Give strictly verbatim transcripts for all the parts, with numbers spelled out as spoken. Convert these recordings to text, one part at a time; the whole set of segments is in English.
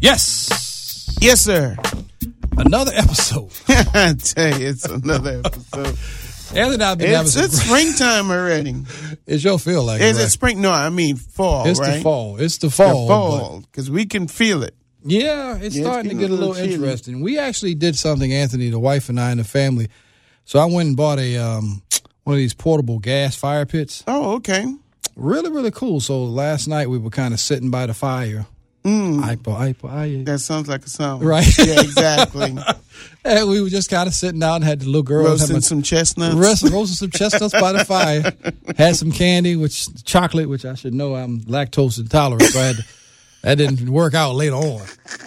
Yes. Yes, sir. Another episode. I tell you, it's another episode. Anthony, I've been it's, having it's springtime already. It sure feel like Is it. it Right? spring? No, I mean fall, It's right? the fall. It's the fall. The fall, because we can feel it. Yeah, it's Yeah, starting it's to get a little, chilly. interesting. We actually did something, Anthony, the wife and I and the family. So I went and bought a um, one of these portable gas fire pits. Oh, okay. Really, really cool. So last night we were kind of sitting by the fire. Mm. Ipo, ipo, aye. That sounds like a song. Right. Yeah, exactly. And we were just kind of sitting out and had the little girls Roasting having some chestnuts. Roast, roasting some chestnuts by the fire. Had some candy, which chocolate, which I should know I'm lactose intolerant, so I had to, that didn't work out later on.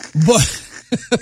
But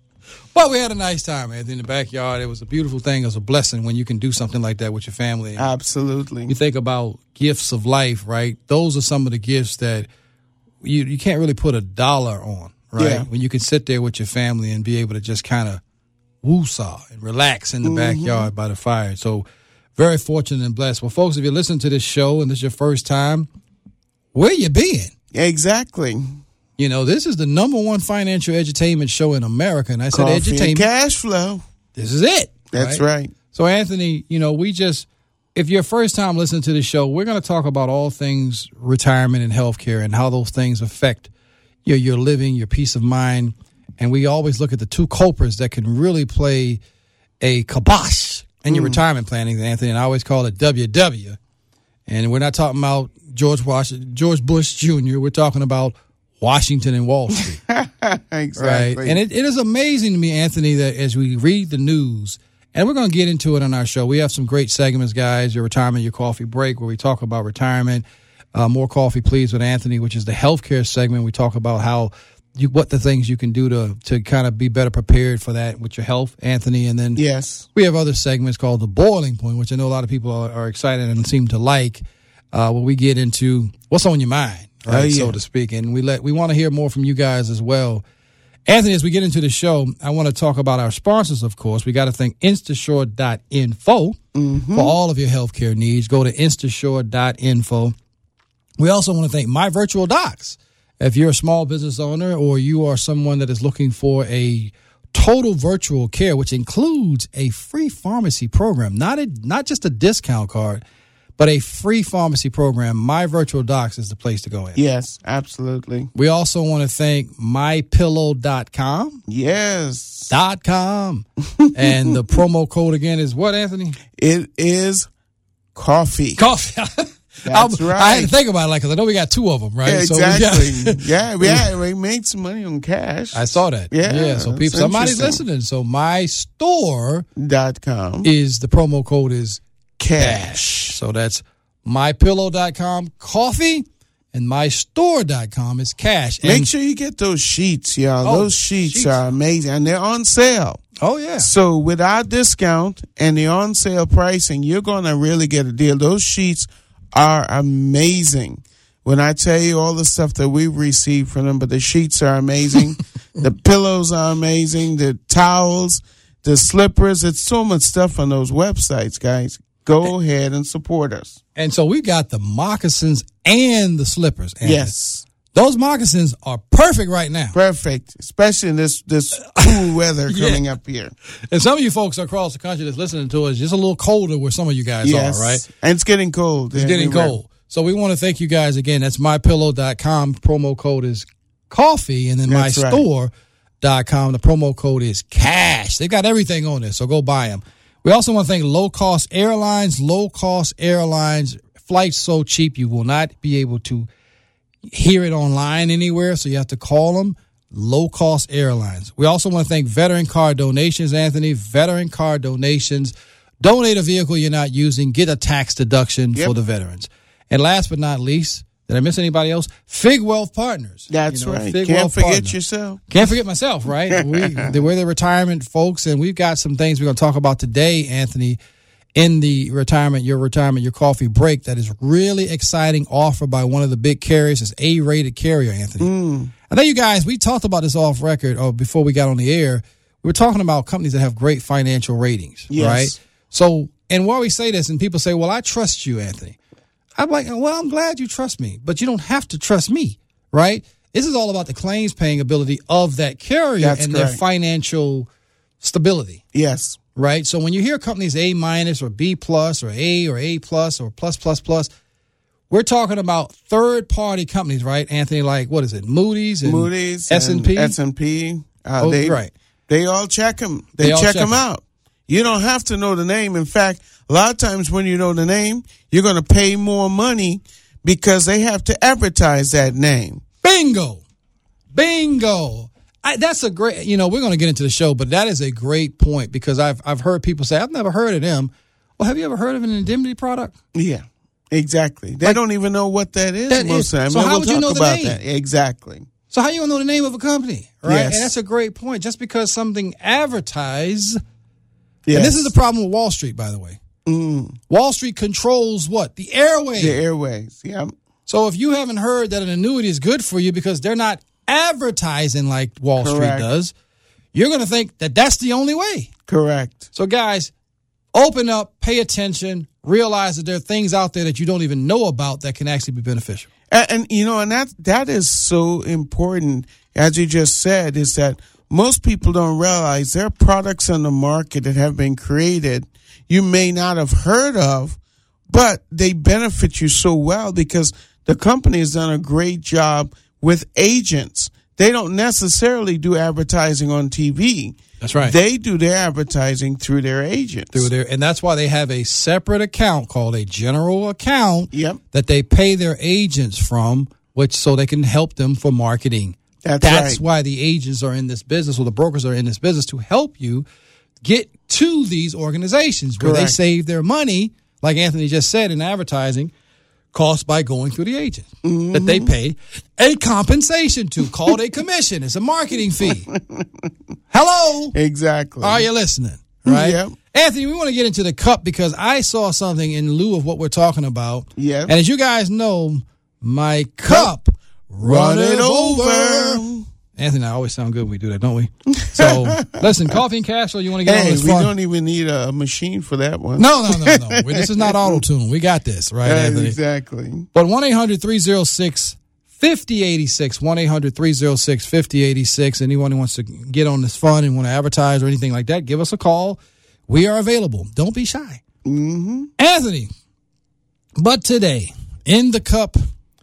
but we had a nice time, Anthony, in the backyard. It was a beautiful thing. It was a blessing when you can do something like that with your family. Absolutely. You think about gifts of life, right? Those are some of the gifts that you you can't really put a dollar on, right? Yeah. When you can sit there with your family and be able to just kind of woo-saw and relax in the Mm-hmm. backyard by the fire. So very fortunate and blessed. Well, folks, if you listen to this show and this is your first time, where you been? Exactly. You know, this is the number one financial edutainment show in America. And I said Coffee and edutainment. cash flow. This is it. That's right. So, Anthony, you know, we just, if you're first time listening to the show, we're going to talk about all things retirement and healthcare and how those things affect your, your living, your peace of mind. And we always look at the two culprits that can really play a kibosh in your Mm. retirement planning, Anthony. And I always call it W W. And we're not talking about George Washington, George Bush Junior We're talking about Washington and Wall Street. Exactly. Right. And it, it is amazing to me, Anthony, that as we read the news, and we're going to get into it on our show. We have some great segments, guys. Your retirement, your coffee break, where we talk about retirement. Uh, More Coffee, Please, with Anthony, which is the healthcare segment. We talk about how you, what the things you can do to to kind of be better prepared for that with your health, Anthony. And then yes, we have other segments called The Boiling Point, which I know a lot of people are, are excited and seem to like. Uh, where we get into what's on your mind, right, oh, yeah. so to speak, and we let we want to hear more from you guys as well. Anthony, as we get into the show, I want to talk about our sponsors, of course. We got to thank Instashore dot info mm-hmm. for all of your healthcare needs. Go to Instashore dot info. We also want to thank My Virtual Docs. If you're a small business owner or you are someone that is looking for a total virtual care, which includes a free pharmacy program, not a not just a discount card, but a free pharmacy program, My Virtual Docs is the place to go in. Yes, absolutely. We also want to thank my pillow dot com. Yes. Dot com. And the promo code again is what, Anthony? It is coffee. Coffee. That's I, right. I had to think about it, like, because I know we got two of them, right? Exactly. So we got, yeah, we, had, we made some money on cash. I saw that. Yeah. Yeah. So people, somebody's listening. So my store dot com is the promo code is cash. cash. So that's my pillow dot com coffee and my store dot com is cash. Make and, sure you get those sheets, y'all. Oh, those sheets, sheets are amazing, and they're on sale. Oh, yeah. So with our discount and the on sale pricing, you're going to really get a deal. Those sheets are amazing. When I tell you all the stuff that we've received from them, but the sheets are amazing. The pillows are amazing. The towels, the slippers. It's so much stuff on those websites, guys. Go ahead and support us. And so we got the moccasins and the slippers. And Yes. those moccasins are perfect right now. Perfect, especially in this this cool weather Yeah. coming up here. And some of you folks across the country that's listening to us, just a little colder where some of you guys Yes, are, right? and it's getting cold. It's getting everywhere. cold. So we want to thank you guys again. That's my pillow dot com. Promo code is coffee. And then That's my right. store dot com. The promo code is cash. They've got everything on there, so go buy them. We also want to thank Low Cost Airlines. Low Cost Airlines. Flights so cheap you will not be able to hear it online anywhere, so you have to call them. Low Cost Airlines. We also want to thank Veteran Car Donations, Anthony. Veteran Car Donations. Donate a vehicle you're not using. Get a tax deduction Yep. for the veterans. And last but not least, did I miss anybody else? Fig Wealth Partners. That's You know, right. Fig Can't Wealth forget Partner. yourself. Can't forget myself, right? We, they- we're the retirement folks, and we've got some things we're going to talk about today, Anthony, in the retirement, your retirement, your coffee break that is really exciting offer by one of the big carriers. It's A-rated carrier, Anthony. Mm. I know you guys, we talked about this off record or before we got on the air. We were talking about companies that have great financial ratings, Yes. right? So, and while we say this and people say, well, I trust you, Anthony. I'm like, well, I'm glad you trust me, but you don't have to trust me, right? This is all about the claims paying ability of that carrier That's and correct. their financial stability. Yes. Right? So when you hear companies A minus or B plus or A or A plus or plus plus plus, we're talking about third-party companies, right, Anthony? Like, what is it, Moody's and Moody's, S and P? S and P. Uh, Oh, they, right. They all check them. They, They all check check them 'em. out. You don't have to know the name. In fact, a lot of times when you know the name, you're going to pay more money because they have to advertise that name. Bingo. Bingo. I, that's a great, you know, we're going to get into the show, but that is a great point because I've I've heard people say, I've never heard of them. Well, have you ever heard of an indemnity product? Yeah, exactly. They Like, don't even know what that is that most is- of the time. so And how we'll would you talk know the about name? that. Exactly. So how you going to know the name of a company, right? Yes. And that's a great point. Just because something advertised, Yes. and this is the problem with Wall Street, by the way. Mm, Wall Street controls what? The airwaves. the airways. Yeah. So if you haven't heard that an annuity is good for you because they're not advertising like Wall Correct. Street does, you're going to think that that's the only way. Correct. So guys, open up, pay attention, realize that there are things out there that you don't even know about that can actually be beneficial. And, and you know, and that that is so important, as you just said, is that most people don't realize there are products on the market that have been created you may not have heard of, but they benefit you so well because the company has done a great job with agents. They don't necessarily do advertising on T V. That's right. They do their advertising through their agents. Through there, and that's why they have a separate account called a general account Yep. that they pay their agents from, which so they can help them for marketing. That's, That's right. why the agents are in this business, or the brokers are in this business, to help you get to these organizations where they Correct. save their money, like Anthony just said, in advertising costs by going through the agent Mm-hmm. that they pay a compensation to, called a commission. It's a marketing fee. Hello. Exactly. Are you listening? Right? Yep. Anthony, we want to get into the cup because I saw something in lieu of what we're talking about. Yep. And as you guys know, my cup Run runneth it over. over. Anthony and I always sound good when we do that, don't we? So, listen, Coffee and Cash, or you want to get on Hey, this we fun? don't even need a machine for that one. No, no, no, no. This is not auto-tune. We got this, right, Yes, Anthony? exactly. But one eight hundred three oh six five oh eight six, one eight hundred three oh six five oh eight six. Anyone who wants to get on this fun and want to advertise or anything like that, give us a call. We are available. Don't be shy. Mm-hmm. Anthony, but today, in the cup,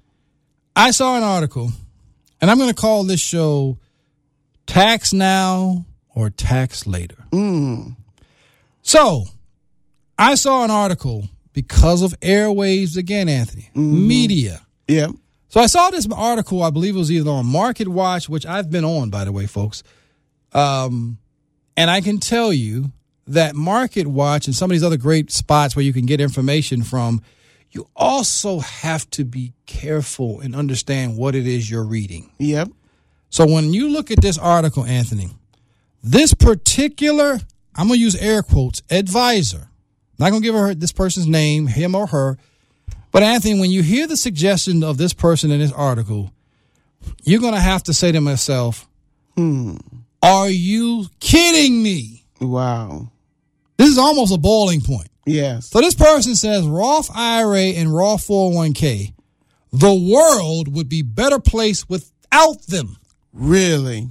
I saw an article, and I'm going to call this show Tax Now or Tax Later. Mm. So, I saw an article because of airwaves again, Anthony, Mm-hmm. media. Yeah. So I saw this article, I believe it was either on Market Watch, which I've been on, by the way, folks. Um, and I can tell you that Market Watch and some of these other great spots where you can get information from, you also have to be careful and understand what it is you're reading. Yep. So when you look at this article, Anthony, this particular, I'm going to use air quotes, advisor, not going to give her this person's name, him or her, but Anthony, when you hear the suggestion of this person in this article, you're going to have to say to myself, Hmm. are you kidding me? Wow. This is almost a boiling point. Yes. So this person says Roth I R A and Roth four oh one k, the world would be better placed without them. Really?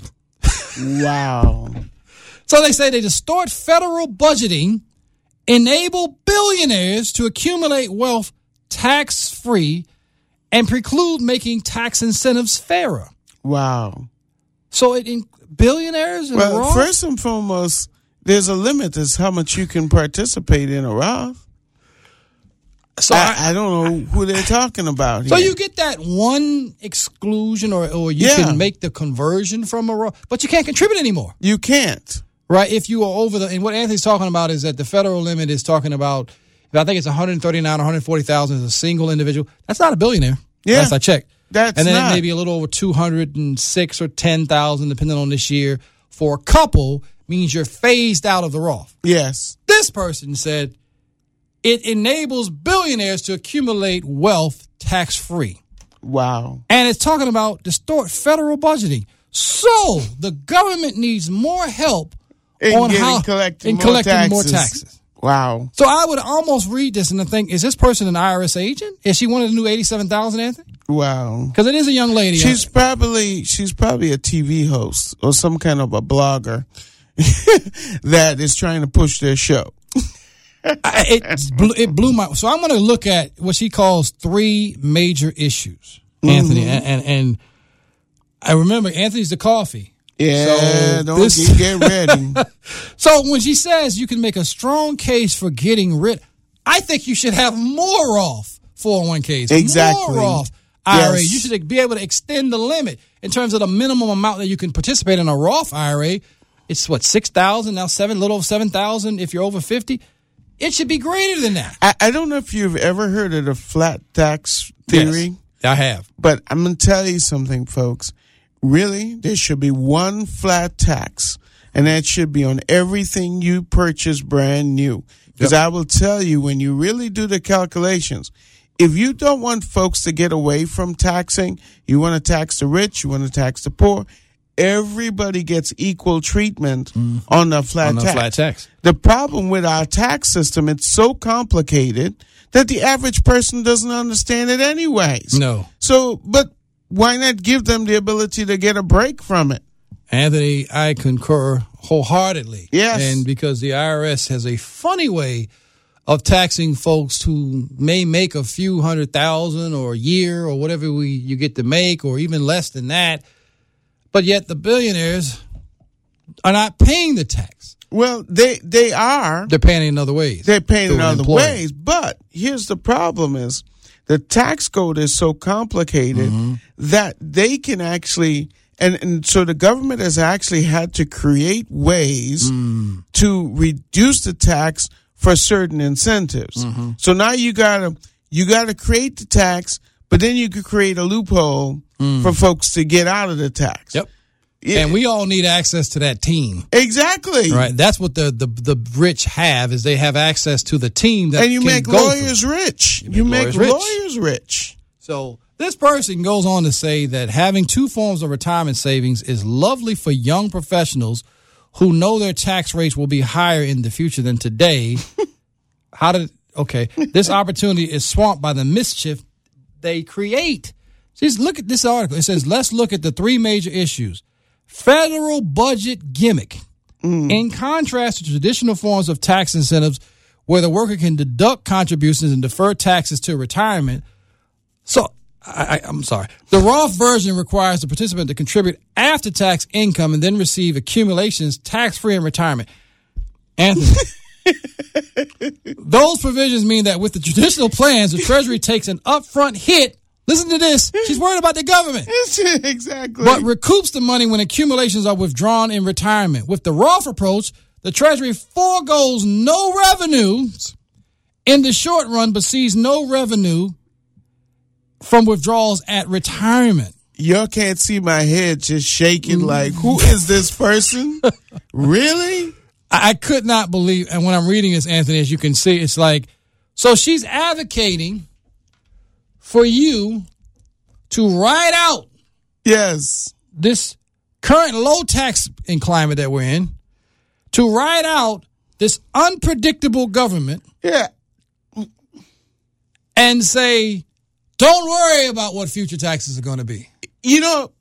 Wow. So they say they distort federal budgeting, enable billionaires to accumulate wealth tax-free, and preclude making tax incentives fairer. Wow. So it in billionaires and Well, Roth? first and foremost, there's a limit as how much you can participate in a Roth. So I, I, I don't know who they're talking about here. so you get that one exclusion, or or you Yeah. can make the conversion from a Roth, but you can't contribute anymore, You can't. right? If you are over the, and what Anthony's talking about is that the federal limit is talking about, I think it's one hundred thirty-nine or one hundred forty thousand as a single individual. That's not a billionaire. Yeah. Last I checked. That's and then not. it may be a little over two hundred six or ten thousand, depending on this year. For a couple, means you're phased out of the Roth. Yes. This person said it enables billionaires to accumulate wealth tax-free. Wow. And it's talking about distort federal budgeting. So the government needs more help In on getting how collecting in more collecting taxes. more taxes. Wow. So I would almost read this and think, is this person an I R S agent? Is she one of the new eighty-seven thousand, Anthony? Wow. Because it is a young lady. She's probably she's probably a T V host or some kind of a blogger that is trying to push their show. I, it, blew, it blew my... So I'm going to look at what she calls three major issues, Anthony. Mm-hmm. And, and and I remember Anthony's the coffee. Yeah, so don't this, get ready. So when she says you can make a strong case for getting rid, I think you should have more off four oh one k's. Exactly. More off I R A. Yes. You should be able to extend the limit in terms of the minimum amount that you can participate in a Roth I R A. It's what, six thousand now, seven, a little over seven thousand if you're over fifty. It should be greater than that. I, I don't know if you've ever heard of the flat tax theory. Yes, I have. But I'm going to tell you something, folks. Really, there should be one flat tax, and that should be on everything you purchase brand new. Because yep. I will tell you, when you really do the calculations, if you don't want folks to get away from taxing, you want to tax the rich, you want to tax the poor, everybody gets equal treatment mm. on the flat on the tax. flat tax. The problem with our tax system, it's so complicated that the average person doesn't understand it anyways. No. So, but why not give them the ability to get a break from it? Anthony, I concur wholeheartedly. Yes. And because the I R S has a funny way of taxing folks who may make a few hundred thousand or a year or whatever we you get to make or even less than that. But yet the billionaires are not paying the tax. Well, they they are. They're paying in other ways. They're paying in other ways. But here's the problem is the tax code is so complicated mm-hmm. that they can actually, and, and so the government has actually had to create ways mm. to reduce the tax for certain incentives. Mm-hmm. So now you gotta you gotta create the tax, but then you could create a loophole mm. for folks to get out of the tax. Yep. Yeah. And we all need access to that team. Exactly. Right. That's what the, the, the rich have, is they have access to the team that and you can make go lawyers through. rich. You make, you lawyers, make rich. lawyers rich. So this person goes on to say that having two forms of retirement savings is lovely for young professionals who know their tax rates will be higher in the future than today. How did okay? This opportunity is swamped by the mischief they create. Just look at this article. It says, let's look at the three major issues. Federal budget gimmick. Mm. In contrast to traditional forms of tax incentives where the worker can deduct contributions and defer taxes to retirement. So, I, I, I'm sorry. The Roth version requires the participant to contribute after-tax income and then receive accumulations tax-free in retirement. Anthony. Those provisions mean that with the traditional plans, the Treasury takes an upfront hit. Listen to this. She's worried about the government. Exactly. But recoups the money when accumulations are withdrawn in retirement. With the Roth approach, the Treasury foregoes no revenues in the short run, but sees no revenue from withdrawals at retirement. Y'all can't see my head just shaking like, who is this person? Really? I could not believe, and when I'm reading this, Anthony, as you can see, it's like, so she's advocating for you to ride out yes this current low tax in climate that we're in, to ride out this unpredictable government, yeah, and say, don't worry about what future taxes are going to be. You know,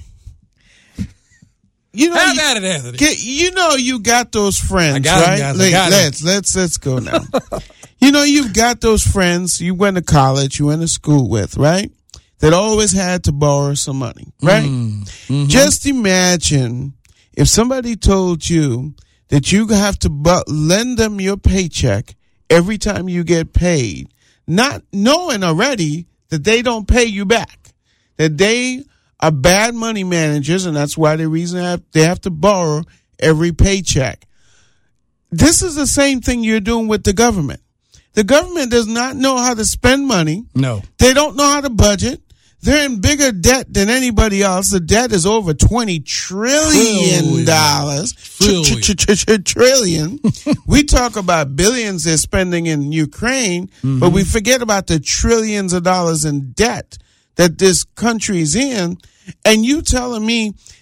you know, have you, at it, Anthony. You know, you got those friends, I got right? It, guys, Let, I got let's it. let's let's go now. You know, you've got those friends you went to college, you went to school with, right? That always had to borrow some money, right? Mm, mm-hmm. Just imagine if somebody told you that you have to bu- lend them your paycheck every time you get paid, not knowing already that they don't pay you back, that they are bad money managers, and that's why the reason they have, they have to borrow every paycheck. This is the same thing you're doing with the government. The government does not know how to spend money. No. They don't know how to budget. They're in bigger debt than anybody else. The debt is over twenty trillion dollars. Trillion. Trillion. We talk about billions they're spending in Ukraine, mm-hmm. but we forget about the trillions of dollars in debt that this country's in. And you telling me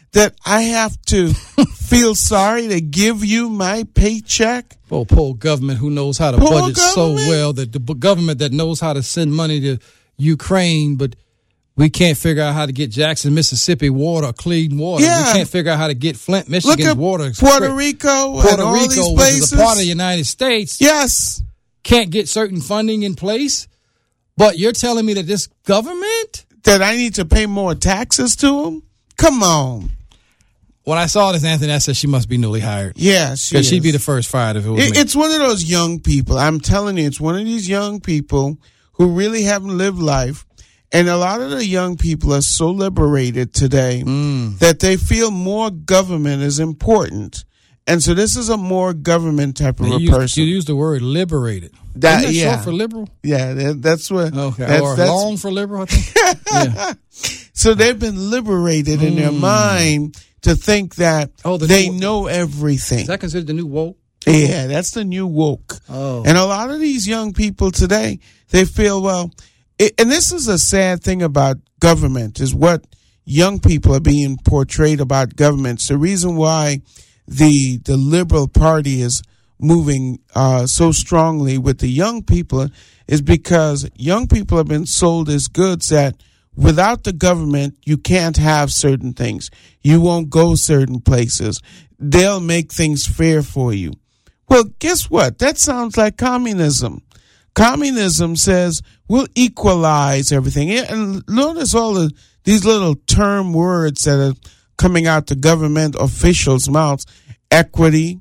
that I have to feel sorry to give you my paycheck? Oh, poor government who knows how to Poor budget so government. well, that the b- government that knows how to send money to Ukraine, but we can't figure out how to get Jackson, Mississippi water, clean water. Yeah. We can't figure out how to get Flint, Look Michigan's at water. Puerto Rico Puerto and all Rico, these which places. is a part of the United States, Yes. can't get certain funding in place. But you're telling me that this government? That I need to pay more taxes to them? Come on. When I saw this, Anthony, I said she must be newly hired. Yeah, she Because she'd is. be the first fired if it was It- me. It's one of those young people. I'm telling you, it's one of these young people who really haven't lived life. And a lot of the young people are so liberated today Mm. that they feel more government is important. And so this is a more government type of you a used, person. You used the word liberated. That- Isn't that yeah. short for liberal? Yeah, that, that's what. Okay. That's, or that's, long for liberal, I think. Yeah. So they've been liberated in their mind to think that Oh, the they new- know everything. Is that considered the new woke? Yeah, that's the new woke. Oh. And a lot of these young people today, they feel, well, it, and this is a sad thing about government, is what young people are being portrayed about government. It's the reason why the the Liberal Party is moving uh, so strongly with the young people is because young people have been sold as goods that without the government, you can't have certain things. You won't go certain places. They'll make things fair for you. Well, guess what? That sounds like communism. Communism says we'll equalize everything. And notice all the these little term words that are coming out the government officials' mouths. Equity,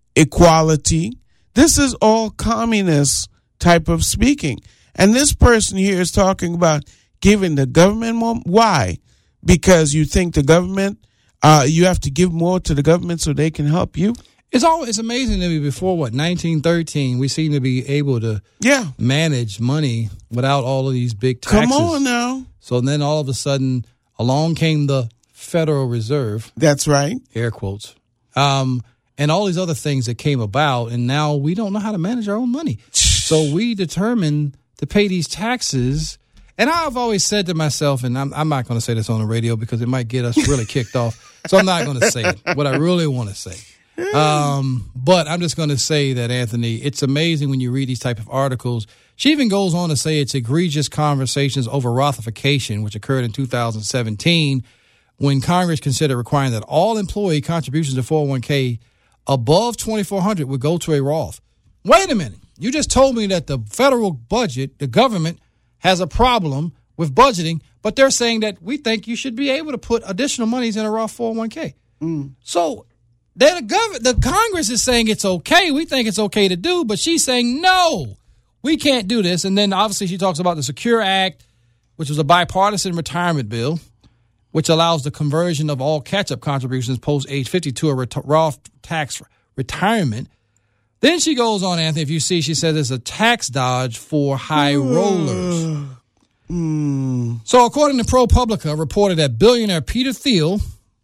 equality. This is all communist type of speaking. And this person here is talking about giving the government more. Why? Because you think the government, uh, you have to give more to the government so they can help you? It's all. It's amazing to me. Before what nineteen thirteen, we seem to be able to Yeah. manage money without all of these big taxes. Come on now. So then all of a sudden, along came the Federal Reserve, That's right. air quotes, um, and all these other things that came about, and now we don't know how to manage our own money. So we determined to pay these taxes. And I've always said to myself, and I'm, I'm not going to say this on the radio because it might get us really kicked off. So I'm not going to say it, what I really want to say. Um, but I'm just going to say that, Anthony, it's amazing when you read these type of articles. She even goes on to say it's egregious conversations over Rothification, which occurred in two thousand seventeen when Congress considered requiring that all employee contributions to four oh one k above twenty-four hundred would go to a Roth. Wait a minute. You just told me that the federal budget, the government, has a problem with budgeting, but they're saying that we think you should be able to put additional monies in a Roth four oh one k. Mm. So then the government, the Congress is saying it's okay. We think it's okay to do, but she's saying no, we can't do this. And then obviously she talks about the Secure Act, which was a bipartisan retirement bill, which allows the conversion of all catch-up contributions post age fifty to a ret- Roth tax retirement. Then she goes on, Anthony, if you see, she says it's a tax dodge for high rollers. Mm. So according to ProPublica, reported that billionaire Peter Thiel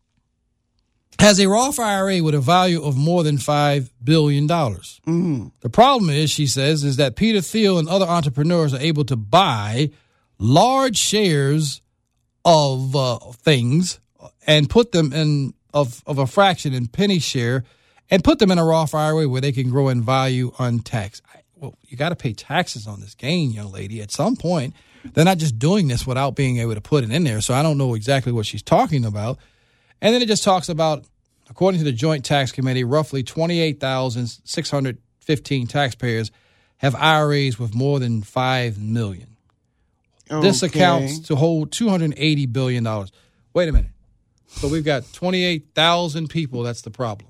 has a Roth I R A with a value of more than five billion dollars. Mm. The problem is, she says, is that Peter Thiel and other entrepreneurs are able to buy large shares of uh, things and put them in of, of a fraction in penny share and put them in a Roth I R A where they can grow in value untaxed. I, well, you got to pay taxes on this gain, young lady, at some point. They're not just doing this without being able to put it in there, so I don't know exactly what she's talking about. And then it just talks about, according to the Joint Tax Committee, roughly twenty-eight thousand six hundred fifteen taxpayers have I R As with more than five million dollars. This Okay. accounts to hold two hundred eighty billion dollars. Wait a minute. So we've got twenty-eight thousand people. That's the problem.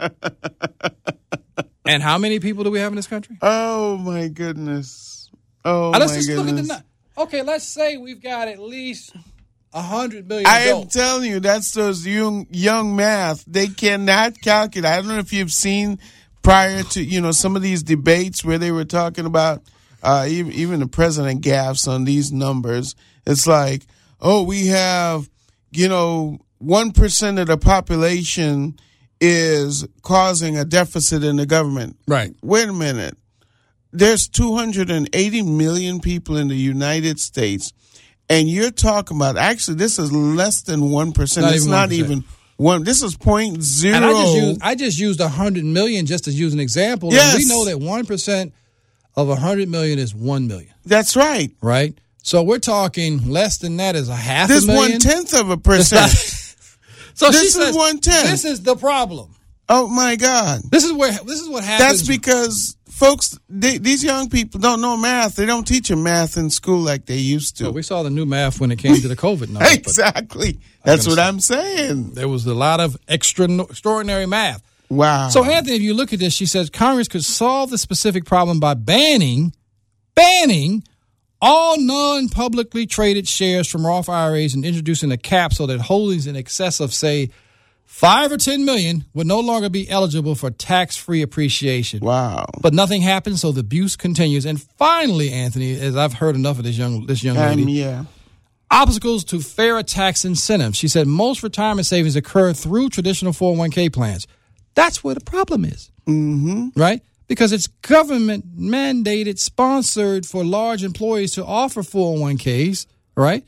And how many people do we have in this country? Oh, my goodness. Oh, Uh, let's my just goodness. look at the nu- Okay, let's say we've got at least one hundred million I am adults. telling you, that's those young, young math. They cannot calculate. I don't know if you've seen prior to, you know, some of these debates where they were talking about, uh, even, even the president gaffes on these numbers. It's like, oh, we have, you know, one percent of the population is causing a deficit in the government. Right. Wait a minute. There's two hundred eighty million people in the United States, and you're talking about, actually, this is less than one percent. Not It's even not one percent. even One. This is point zero. And I just used I just used a hundred million just to use an example. Yes. And we know that one percent of a hundred million is one million. That's right. Right. So we're talking less than that is a half this a million. This one tenth of a percent. so this she is says, one tenth. This is the problem. Oh my God. This is where this is what happens. That's because folks, they, these young people don't know math. They don't teach them math in school like they used to. Well, we saw the new math when it came to the COVID numbers. Exactly. That's what say, I'm saying. There was a lot of extra extraordinary math. Wow. So, Anthony, if you look at this, she says Congress could solve the specific problem by banning, banning all non-publicly traded shares from Roth I R As and introducing a cap so that holdings in excess of, say, five or ten million would no longer be eligible for tax-free appreciation. Wow. But nothing happens, so the abuse continues. And finally, Anthony, as I've heard enough of this young this young lady, um, yeah. obstacles to fairer tax incentives. She said most retirement savings occur through traditional four oh one k plans. That's where the problem is, mm-hmm. right? Because it's government mandated, sponsored for large employees to offer four oh one k's, right?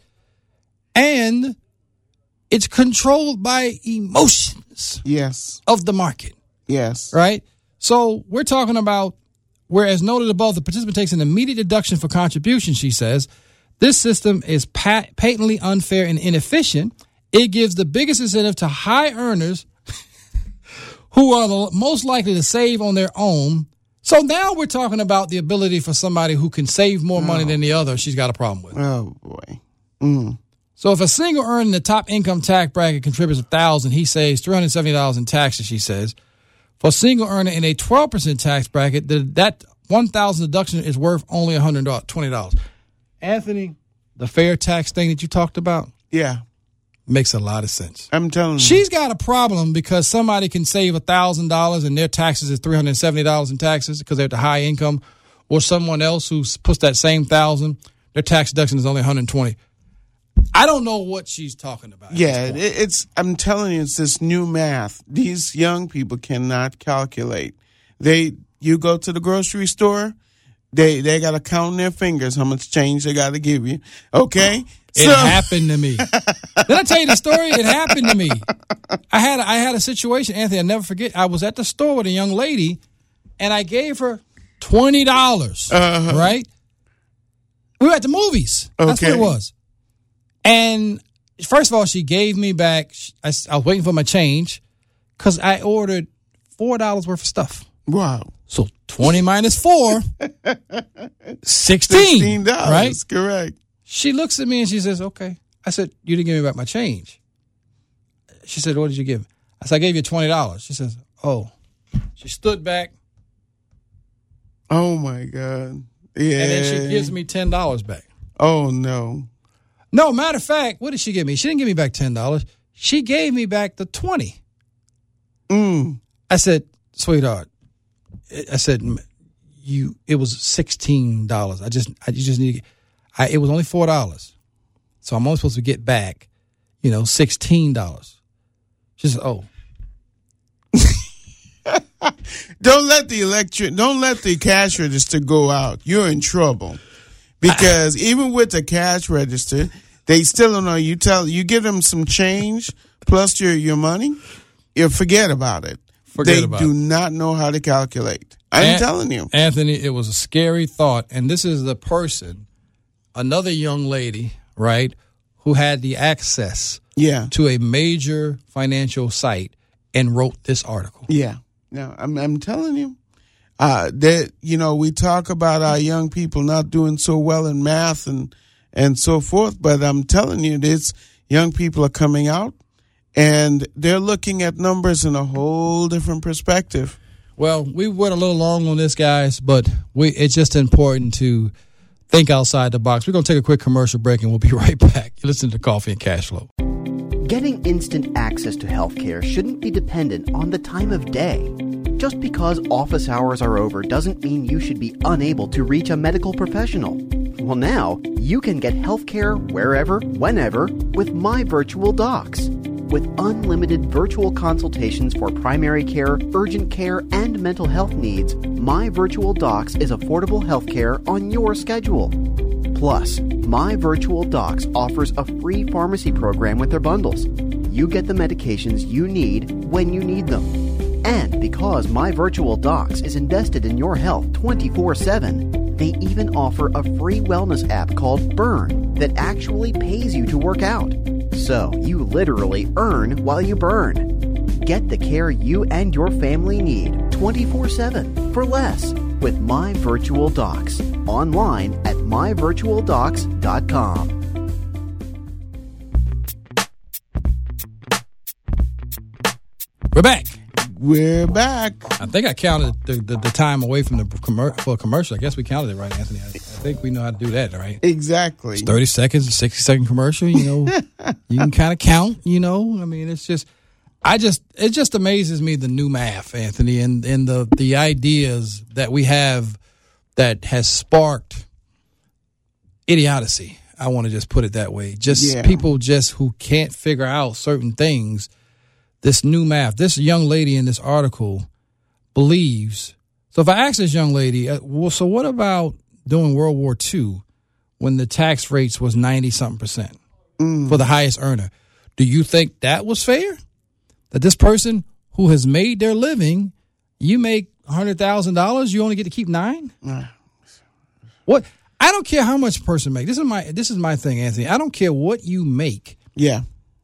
And it's controlled by emotions yes. of the market. Yes. Right? So we're talking about, whereas noted above, the participant takes an immediate deduction for contribution, she says. This system is pat- patently unfair and inefficient. It gives the biggest incentive to high earners who are the most likely to save on their own. So now we're talking about the ability for somebody who can save more money oh. than the other she's got a problem with. Oh, boy. Mm. So if a single earner in the top income tax bracket contributes one thousand dollars, he saves three hundred seventy dollars in taxes, she says. For a single earner in a twelve percent tax bracket, the, that one thousand dollars deduction is worth only one hundred twenty dollars. Anthony, the fair tax thing that you talked about? Yeah. Makes a lot of sense. I'm telling you. She's got a problem because somebody can save one thousand dollars and their taxes is three hundred seventy dollars in taxes because they're at the high income, or someone else who puts that same one thousand dollars, their tax deduction is only one hundred twenty dollars. I don't know what she's talking about. Yeah, it, it's. I'm telling you, it's this new math. These young people cannot calculate. They, you go to the grocery store, they they got to count in their fingers how much change they got to give you. Okay, it so. happened to me. Did I tell you the story? It happened to me. I had I had a situation, Anthony. I never forget. I was at the store with a young lady, and I gave her twenty dollars. Uh-huh. Right? We were at the movies. Okay. That's what it was. And first of all, she gave me back, I, I was waiting for my change because I ordered four dollars worth of stuff. Wow. So twenty minus four, sixteen. sixteen dollars, right? Correct. She looks at me and she says, okay. I said, you didn't give me back my change. She said, what did you give? I said, I gave you twenty dollars. She says, oh. She stood back. Oh, my God. Yeah. And then she gives me ten dollars back. Oh, no. No, matter of fact, what did she give me? She didn't give me back ten dollars. She gave me back the twenty. Mm. I said, sweetheart, I said, you. It was sixteen dollars. I just, I you just need. I, it was only four dollars, so I'm only supposed to get back, you know, sixteen dollars. She said, oh. Don't let the electric. Don't let the cash register go out. You're in trouble. Because even with the cash register, they still don't know. You tell you give them some change plus your, your money, you forget about it. Forget they about do it. not know how to calculate. I'm An- telling you. Anthony, it was a scary thought. And this is the person, another young lady, right, who had the access yeah. to a major financial site and wrote this article. Yeah. No, I'm, I'm telling you. Uh, that, you know, we talk about our young people not doing so well in math and, and so forth, but I'm telling you, this young people are coming out and they're looking at numbers in a whole different perspective. Well, we went a little long on this, guys, but we it's just important to think outside the box. We're going to take a quick commercial break and we'll be right back. You listen to Coffee and Cash Flow. Getting instant access to healthcare shouldn't be dependent on the time of day. Just because office hours are over doesn't mean you should be unable to reach a medical professional. Well, now you can get healthcare wherever, whenever with My Virtual Docs. With unlimited virtual consultations for primary care, urgent care, and mental health needs, My Virtual Docs is affordable healthcare on your schedule. Plus, My Virtual Docs offers a free pharmacy program with their bundles. you get the medications you need when you need them. And because My Virtual Docs is invested in your health twenty-four seven, they even offer a free wellness app called Burn that actually pays you to work out. So you literally earn while you burn. Get the care you and your family need twenty-four seven for less with My Virtual Docs. Online at my virtual docs dot com. We're back. We're back. I think I counted the, the, the time away from the commer- for a commercial. I guess we counted it right, Anthony. I, I think we know how to do that, right? Exactly. It's thirty seconds, a sixty second commercial. You know, you can kind of count. You know, I mean, it's just, I just, it just amazes me the new math, Anthony, and and the the ideas that we have that has sparked idiocy. I want to just put it that way. Just Yeah. people just who can't figure out certain things. This new math, this young lady in this article believes. So if I ask this young lady, uh, well, so what about during World War Two when the tax rates was ninety something percent Mm. for the highest earner? Do you think that was fair? That this person who has made their living, you make one hundred thousand dollars, you only get to keep nine? What? I don't care how much a person makes. This is my this is my thing, Anthony. I don't care what you make. Yeah.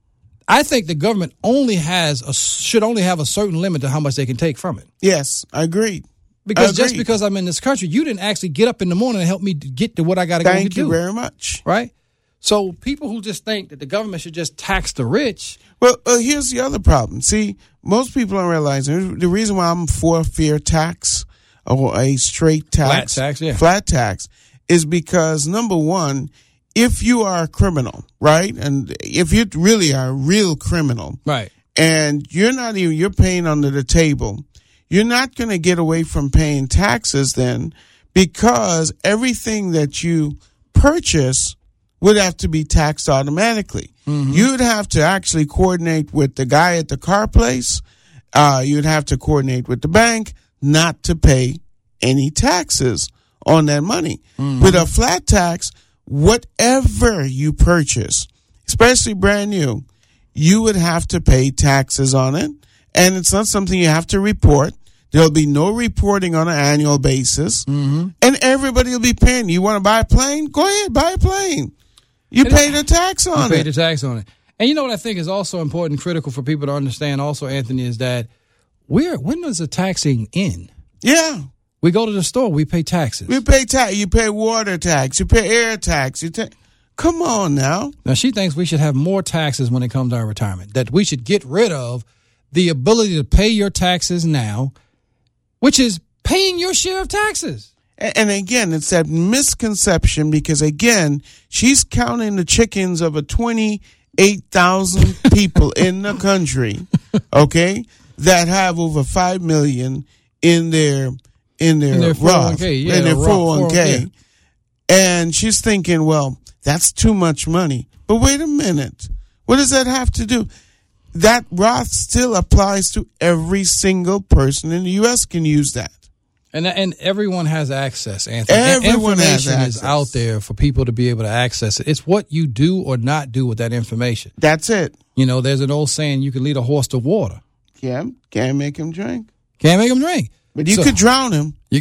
I think the government only has a should only have a certain limit to how much they can take from it. Yes, I agree. Because Agreed. just because I'm in this country, you didn't actually get up in the morning and help me to get to what I got to go Thank do. you very much. Right? So people who just think that the government should just tax the rich. Well, uh, here's the other problem. See, most people don't realize the reason why I'm for fair tax or a straight tax, Flat tax, yeah. flat tax, is because number one, if you are a criminal, right, and if you really are a real criminal, Right. and you're not even you're paying under the table, you're not going to get away from paying taxes then, because everything that you purchase would have to be taxed automatically. Mm-hmm. You'd have to actually coordinate with the guy at the car place. Uh, you'd have to coordinate with the bank not to pay any taxes on that money. Mm-hmm. With a flat tax, whatever you purchase, especially brand new, you would have to pay taxes on it. And it's not something you have to report. There'll be no reporting on an annual basis. Mm-hmm. And everybody will be paying. You want to buy a plane? Go ahead, buy a plane. You And pay the tax on You pay it. the tax on it. And you know what I think is also important, critical for people to understand also, Anthony, is that we're, when does the taxing end? Yeah. We go to the store, we pay taxes. You pay tax. You pay water tax. You pay air tax. You ta- Come on now. Now, she thinks we should have more taxes when it comes to our retirement, that we should get rid of the ability to pay your taxes now, which is paying your share of taxes. And, and again, it's that misconception because, again, she's counting the chickens of a twenty-eight thousand people in the country, okay, that have over five million in their in their, In their Roth, four oh one k, yeah, in their Roth, four oh one k. four oh one k. And she's thinking, well, that's too much money. But wait a minute. What does that have to do? That Roth still applies to every single person in the U S can use that. And and everyone has access, Anthony. Everyone has information access. is out there for people to be able to access it. It's what you do or not do with that information. That's it. You know, there's an old saying, you can lead a horse to water. Can't, can't make him drink. Can't make him drink. But you So- could drown him. You,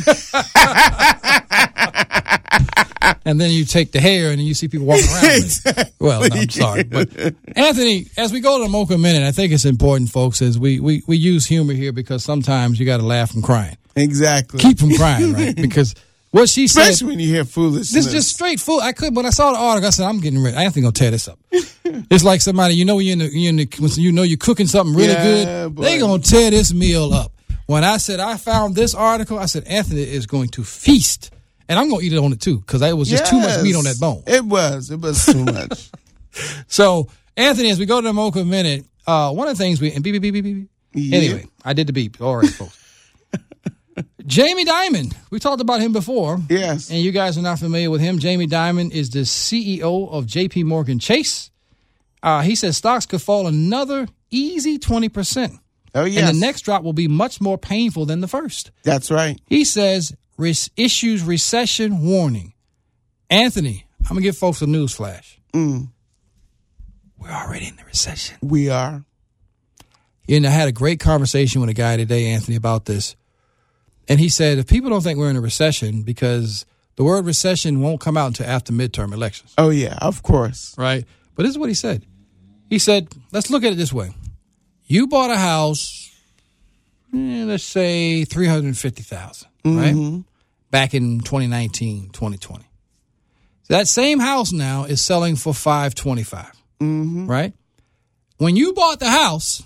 and then you take the hair and you see people walking around with it. Well, no, I'm sorry. But Anthony, as we go to the Mocha Minute, I think it's important, folks, as we, we, we use humor here because sometimes you got to laugh from crying. Exactly. Keep from crying, right? Because what she said, Especially when you hear foolishness. this is just straight fool. I could when I saw the article, I said, I'm getting ready. I think I'm gonna tear this up. It's like somebody, you know, you're in the, you're in the, when you know you're cooking something really Yeah, good. boy. They gonna tear this meal up. When I said I found this article, I said Anthony is going to feast, and I'm gonna eat it on it too because it was just too much meat on that bone. It was. It was too much. So Anthony, as we go to the Mocha Minute, uh, one of the things we and beep beep beep beep beep. Yeah. Anyway, I did the beep. All right, folks. Jamie Dimon, we talked about him before. Yes. And you guys are not familiar with him. Jamie Dimon is the C E O of J P Morgan Chase. Uh, he says stocks could fall another easy twenty percent. Oh, yes. And the next drop will be much more painful than the first. That's right. He says res- issues recession warning. Anthony, I'm going to give folks a news flash. Mm. we're already in the recession. We are. And I had a great conversation with a guy today, Anthony, about this. And he said, if people don't think we're in a recession, because the word recession won't come out until after midterm elections. Oh, yeah, of course. Right? But this is what he said. He said, let's look at it this way. You bought a house, eh, let's say three hundred fifty thousand dollars, Mm-hmm. right? Back in twenty nineteen, twenty twenty. So that same house now is selling for five hundred twenty-five thousand dollars, Mm-hmm. right? When you bought the house,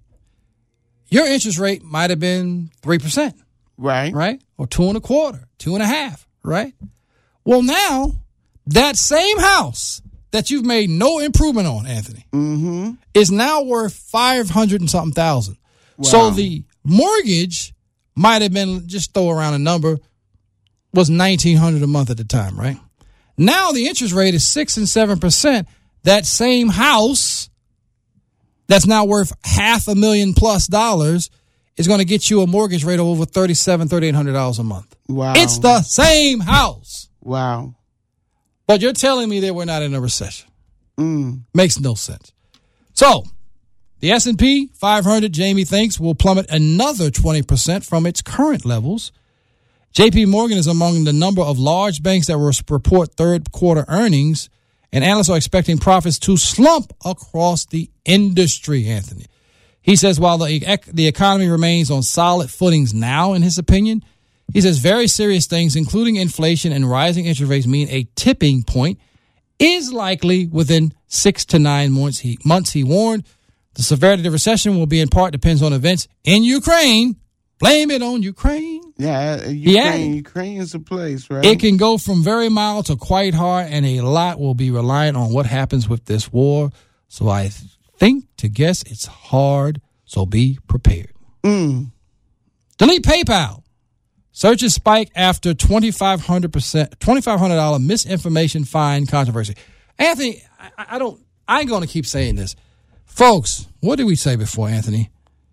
your interest rate might have been three percent, Right. right? Or two and a quarter, two and a half, right? Well, now that same house that you've made no improvement on, Anthony, Mm-hmm. is now worth five hundred and something thousand. Wow. So the mortgage might have been, just throw around a number, was nineteen hundred a month at the time, right? Now the interest rate is six and seven percent. That same house that's now worth half a million plus dollars is going to get you a mortgage rate of over thirty-seven, thirty-eight hundred dollars a month. Wow. It's the same house. Wow. But you're telling me that we're not in a recession. Mm. Makes no sense. So the S and P five hundred, Jamie thinks, will plummet another twenty percent from its current levels. J P Morgan is among the number of large banks that will report third quarter earnings, and analysts are expecting profits to slump across the industry, Anthony. He says while the, the economy remains on solid footings now, in his opinion, he says very serious things, including inflation and rising interest rates, mean a tipping point is likely within six to nine months. He, months, he warned. The severity of the recession will be in part depends on events in Ukraine. Blame it on Ukraine. Yeah, uh, Yeah. Ukraine, Ukraine is a place, right? It can go from very mild to quite hard, and a lot will be reliant on what happens with this war. So I think to guess it's hard, so be prepared. Mm. Delete PayPal. Searches spike after twenty-five hundred percent, twenty-five hundred dollars misinformation fine controversy. Anthony, I, I don't, I ain't going to keep saying this. Folks, what did we say before, Anthony?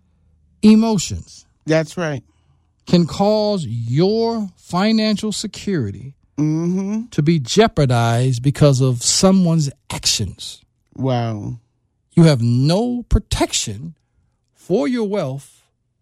Emotions That's right. can cause your financial security Mm-hmm. to be jeopardized because of someone's actions. Wow. You have no protection for your wealth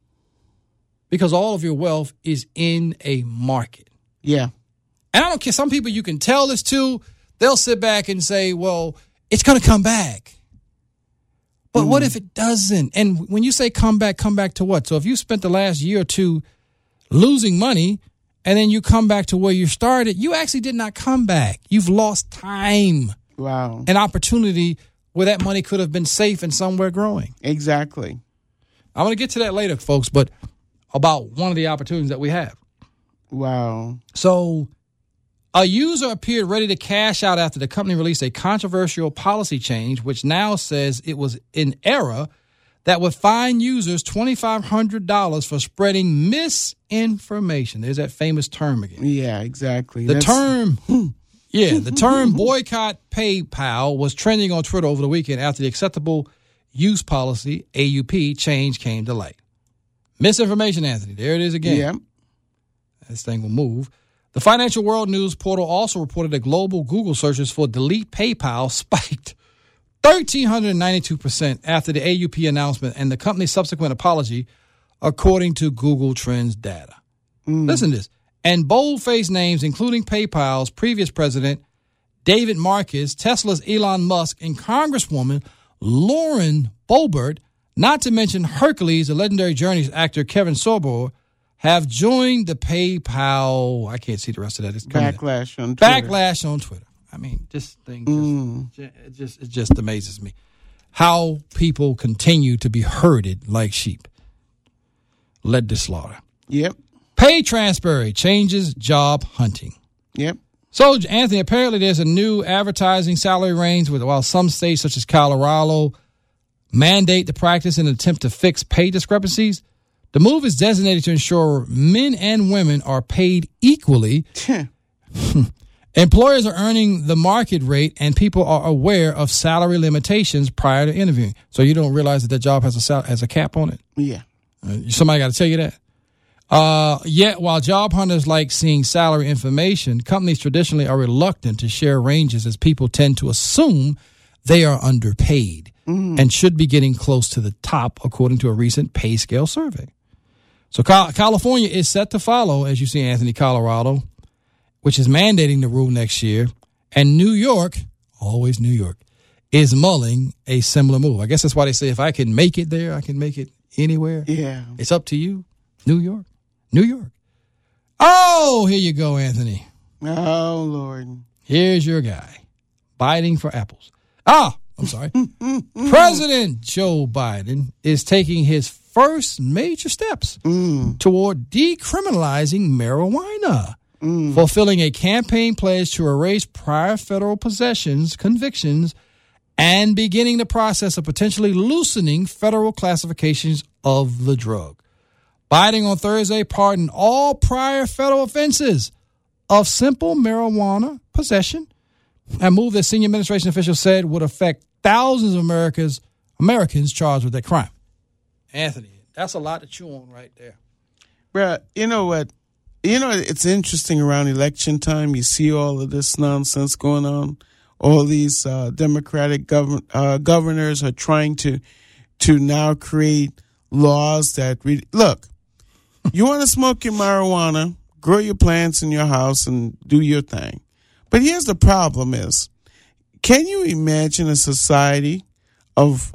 because all of your wealth is in a market. Yeah. And I don't care. Some people you can tell this to, they'll sit back and say, well, it's going to come back. But mm. what if it doesn't? And when you say come back, come back to what? So if you spent the last year or two losing money and then you come back to where you started, you actually did not come back. You've lost time. Wow. An opportunity where that money could have been safe and somewhere growing. Exactly. I'm going to get to that later, folks, but about one of the opportunities that we have. Wow. So a user appeared ready to cash out after the company released a controversial policy change, which now says it was in error that would fine users twenty-five hundred dollars for spreading misinformation. There's that famous term again. Yeah, exactly. The That's, term, yeah, the term boycott PayPal was trending on Twitter over the weekend after the acceptable use policy, A U P, change came to light. Misinformation, Anthony. There it is again. Yeah. This thing will move. The Financial World News portal also reported that global Google searches for delete PayPal spiked one thousand three hundred ninety-two percent after the A U P announcement and the company's subsequent apology, according to Google Trends data. Mm. Listen to this. And bold-faced names, including PayPal's previous president, David Marcus, Tesla's Elon Musk, and Congresswoman Lauren Boebert, not to mention Hercules, the legendary Journeys actor Kevin Sorbo, have joined the PayPal, I can't see the rest of that. It's backlash on Twitter. Backlash on Twitter. I mean, this thing just, mm. it just, it just amazes me. How people continue to be herded like sheep, led to slaughter. Yep. Pay transparency changes job hunting. Yep. So, Anthony, apparently there's a new advertising salary range with, while some states such as Colorado mandate the practice in an attempt to fix pay discrepancies, the move is designated to ensure men and women are paid equally. Employers are earning the market rate, and people are aware of salary limitations prior to interviewing. So you don't realize that that job has a sal- has a cap on it? Yeah. Uh, somebody got to tell you that. Uh, yet, while job hunters like seeing salary information, companies traditionally are reluctant to share ranges as people tend to assume they are underpaid mm. and should be getting close to the top, according to a recent pay scale survey. So California is set to follow, as you see, Anthony, Colorado, which is mandating the rule next year. And New York, always New York, is mulling a similar move. I guess that's why they say if I can make it there, I can make it anywhere. Yeah. It's up to you. New York. New York. Oh, here you go, Anthony. Oh, Lord. Here's your guy, biting for apples. Ah, I'm sorry. President Joe Biden is taking his first major steps mm. toward decriminalizing marijuana, mm. fulfilling a campaign pledge to erase prior federal possessions, convictions, and beginning the process of potentially loosening federal classifications of the drug. Biden on Thursday pardoned all prior federal offenses of simple marijuana possession, a move that senior administration officials said would affect thousands of Americans, Americans charged with that crime. Anthony, that's a lot to chew on right there. Bruh, you know what? You know, it's interesting around election time. You see all of this nonsense going on. All these uh, Democratic gov- uh, governors are trying to to now create laws that re- look. You want to smoke your marijuana, grow your plants in your house, and do your thing. But here's the problem: is can you imagine a society of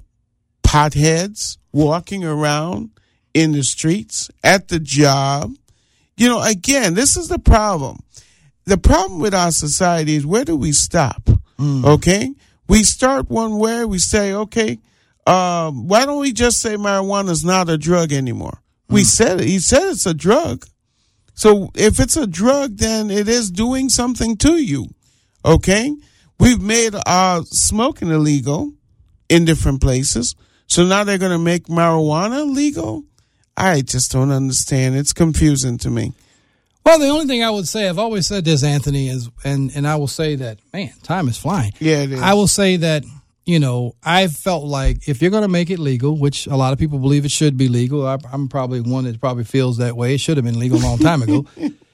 potheads walking around in the streets, at the job? You know, again, this is the problem. The problem with our society is where do we stop? Mm. Okay? We start one way, we say, okay, um, why don't we just say marijuana is not a drug anymore? Mm. We said it. He said it's a drug. So if it's a drug, then it is doing something to you. Okay? We've made uh, smoking illegal in different places. So now they're going to make marijuana legal? I just don't understand. It's confusing to me. Well, the only thing I would say, I've always said this, Anthony, is, and, and I will say that, man, time is flying. Yeah, it is. I will say that, you know, I've felt like if you're going to make it legal, which a lot of people believe it should be legal, I, I'm probably one that probably feels that way. It should have been legal a long time ago.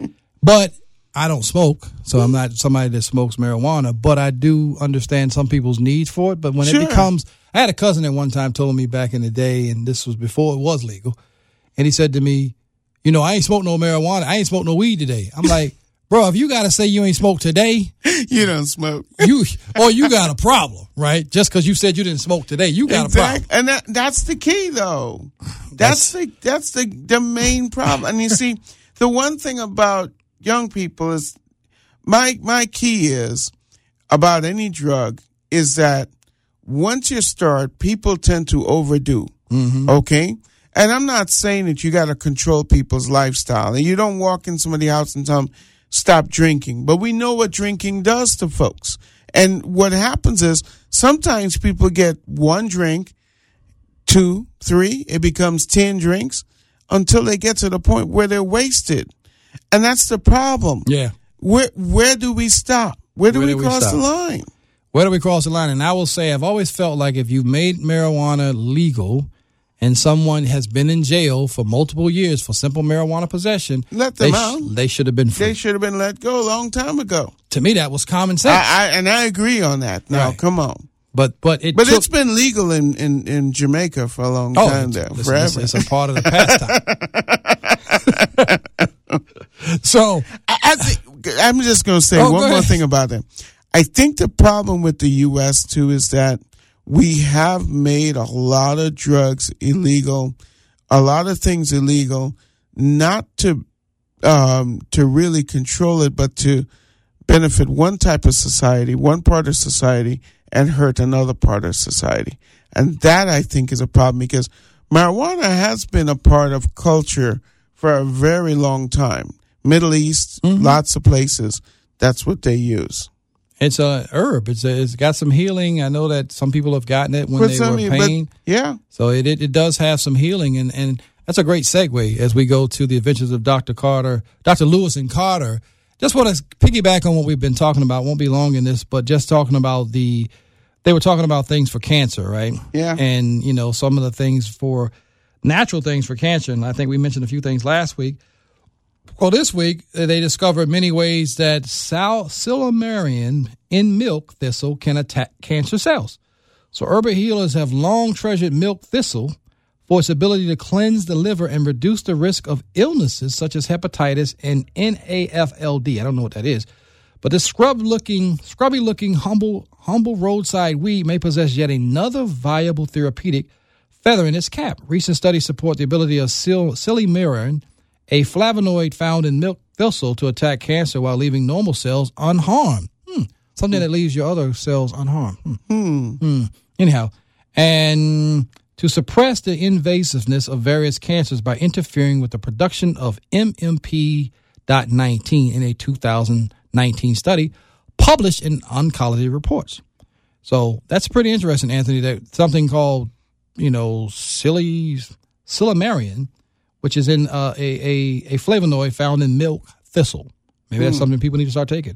But I don't smoke, so I'm not somebody that smokes marijuana, but I do understand some people's needs for it. But when sure. it becomes, I had a cousin that one time told me back in the day, and this was before it was legal, and he said to me, you know, I ain't smoked no marijuana. I ain't smoked no weed today. I'm like, bro, if you got to say you ain't smoked today. You don't smoke. you Or you got a problem, right? Just because you said you didn't smoke today, you got exactly. a problem. And that, that's the key, though. That's, that's the that's the, the main problem. And you see, the one thing about young people is, my my key is, about any drug, is that once you start, people tend to overdo, mm-hmm. okay? And I'm not saying that you got to control people's lifestyle. And you don't walk in somebody's house and tell them, stop drinking. But we know what drinking does to folks. And what happens is sometimes people get one drink, two, three, it becomes ten drinks until they get to the point where they're wasted. And that's the problem. Yeah. Where where do we stop? Where do where we do cross we the line? Where do we cross the line? And I will say I've always felt like if you made marijuana legal and someone has been in jail for multiple years for simple marijuana possession, let them they, out. Sh- they should have been free. They should have been let go a long time ago. To me, that was common sense. I, I, and I agree on that. Now, right. Come on. But but it but took, it's been legal in, in, in Jamaica for a long oh, time there, listen, forever. It's, it's a part of the pastime. So I, I think, I'm just going to say oh, one go more ahead. thing about that. I think the problem with the U S too is that we have made a lot of drugs illegal, a lot of things illegal, not to um, to really control it, but to benefit one type of society, one part of society, and hurt another part of society. And that, I think, is a problem because marijuana has been a part of culture for a very long time. Middle East, mm-hmm. lots of places, that's what they use. It's a herb. It's a, it's got some healing. I know that some people have gotten it when but they were in pain. But, yeah. So it, it it does have some healing, and, and that's a great segue as we go to the adventures of Doctor Carter, Doctor Lewis and Carter. Just want to piggyback on what we've been talking about. Won't be long in this, but just talking about the, they were talking about things for cancer, right? Yeah. And, you know, some of the things for, natural things for cancer, and I think we mentioned a few things last week. Well, this week, they discovered many ways that sal- silymarin in milk thistle can attack cancer cells. So urban healers have long treasured milk thistle for its ability to cleanse the liver and reduce the risk of illnesses such as hepatitis and N A F L D. I don't know what that is. But this scrub-looking, scrubby-looking, humble, humble roadside weed may possess yet another viable therapeutic feather in its cap. Recent studies support the ability of sil- silymarin, a flavonoid found in milk thistle, to attack cancer while leaving normal cells unharmed. Hmm. Something that leaves your other cells unharmed. Hmm. Hmm. Hmm. Anyhow, and to suppress the invasiveness of various cancers by interfering with the production of M M P nineteen in a two thousand nineteen study published in Oncology Reports. So that's pretty interesting, Anthony, that something called, you know, silly, silymarin, which is in uh, a, a, a flavonoid found in milk thistle. Maybe that's mm. something people need to start taking.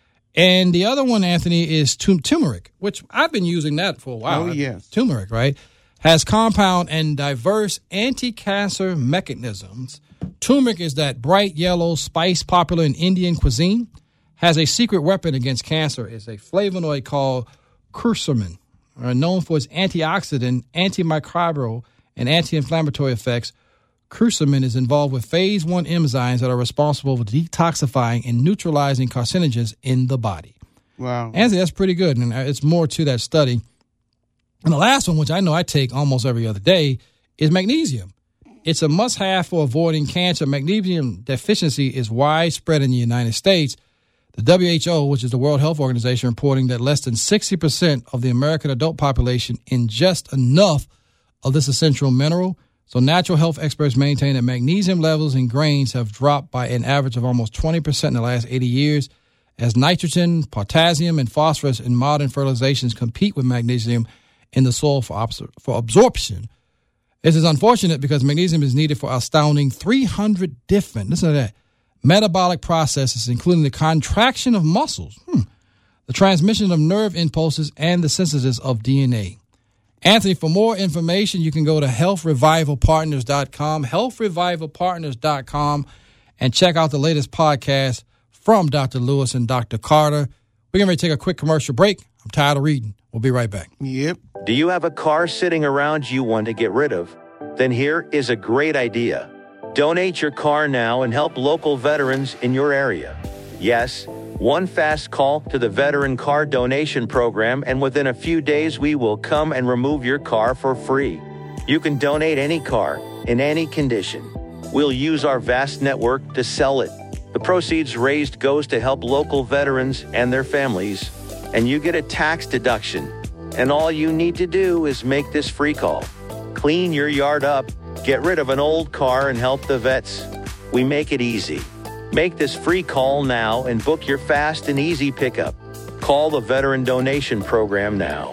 And the other one, Anthony, is tum- turmeric, which I've been using that for a while. Oh, yes. Turmeric, right? Has compound and diverse anti-cancer mechanisms. Turmeric is that bright yellow spice popular in Indian cuisine. Has a secret weapon against cancer. It's a flavonoid called curcumin, uh, known for its antioxidant, antimicrobial, and anti-inflammatory effects. Curcumin is involved with phase one enzymes that are responsible for detoxifying and neutralizing carcinogens in the body. Wow. Anthony, that's pretty good, and it's more to that study. And the last one, which I know I take almost every other day, is magnesium. It's a must-have for avoiding cancer. Magnesium deficiency is widespread in the United States. The W H O, which is the World Health Organization, reporting that less than sixty percent of the American adult population ingest enough of this essential mineral. So natural health experts maintain that magnesium levels in grains have dropped by an average of almost twenty percent in the last eighty years, as nitrogen, potassium, and phosphorus in modern fertilizations compete with magnesium in the soil for, obs- for absorption. This is unfortunate because magnesium is needed for astounding three hundred different, listen to that, metabolic processes, including the contraction of muscles, hmm, the transmission of nerve impulses, and the synthesis of D N A. Anthony, for more information, you can go to health revival partners dot com, health revival partners dot com, and check out the latest podcast from Doctor Lewis and Doctor Carter. We're going to take a quick commercial break. I'm tired of reading. We'll be right back. Yep. Do you have a car sitting around you want to get rid of? Then here is a great idea. Donate your car now and help local veterans in your area. Yes, one fast call to the Veteran Car Donation Program, and within a few days we will come and remove your car for free. You can donate any car, in any condition. We'll use our vast network to sell it. The proceeds raised goes to help local veterans and their families, and you get a tax deduction. And all you need to do is make this free call. Clean your yard up, get rid of an old car, and help the vets. We make it easy. Make this free call now and book your fast and easy pickup. Call the Veteran Donation Program now.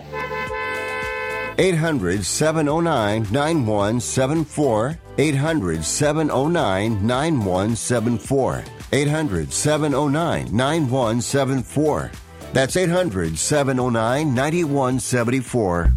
eight hundred, seven oh nine, nine one seven four. eight hundred, seven oh nine, nine one seven four. eight hundred, seven oh nine, nine one seven four. That's eight hundred, seven oh nine, nine one seven four.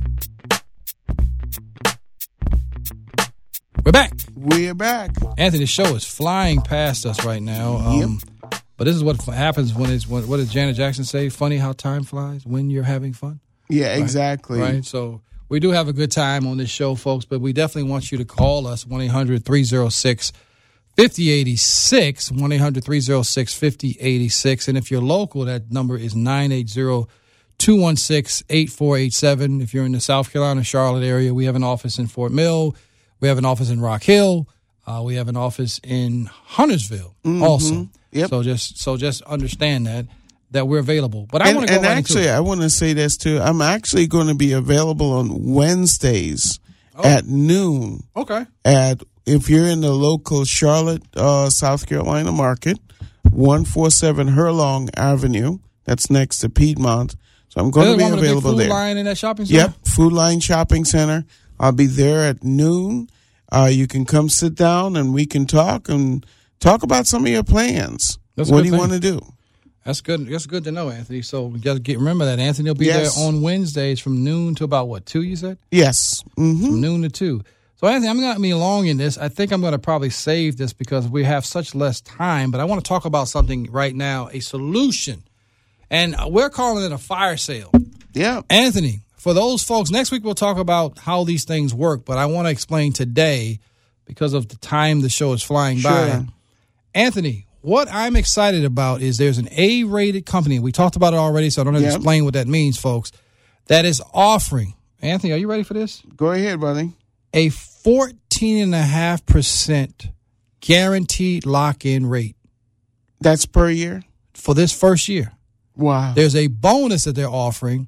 We're back. We're back. Anthony, the show is flying past us right now. Um, Yep. But this is what happens when it's, when, what does Janet Jackson say? Funny how time flies when you're having fun. Yeah, Right? exactly. Right. So we do have a good time on this show, folks, but we definitely want you to call us, one eight hundred, three oh six, five oh eight six, one eight hundred, three oh six, five oh eight six. And if you're local, that number is nine eight zero, two one six, eight four eight seven. If you're in the South Carolina, Charlotte area, we have an office in Fort Mill. We have an office in Rock Hill. Uh, we have an office in Huntersville Mm-hmm. also. Yep. So just so just understand that that we're available. But I And, want to go and right actually, into it. I want to say this too. I'm actually going to be available on Wednesdays at noon. Okay. At if you're in the local Charlotte, uh, South Carolina market, one forty-seven Hurlong Avenue. That's next to Piedmont. So I'm going Is to there be one with a big available food there. line in that shopping center? Yep, Food Line Shopping Center. I'll be there at noon. Uh, you can come sit down and we can talk and talk about some of your plans. That's a what good do you thing. want to do? That's good. That's good to know, Anthony. So we got to get remember that Anthony will be Yes. there on Wednesdays from noon to about what two? You said Yes. Mm-hmm. from noon to two. So Anthony, I'm not going to be long in this. I think I'm going to probably save this because we have such less time. But I want to talk about something right now, a solution, and we're calling it a fire sale. Yeah. Anthony, for those folks, next week we'll talk about how these things work, but I want to explain today, because of the time the show is flying Sure. by. Anthony, what I'm excited about is there's an A-rated company. We talked about it already, so I don't have to Yep. explain what that means, folks, that is offering, Anthony, are you ready for this? Go ahead, buddy. A fourteen point five percent guaranteed lock-in rate That's per year? for this first year. Wow. There's a bonus that they're offering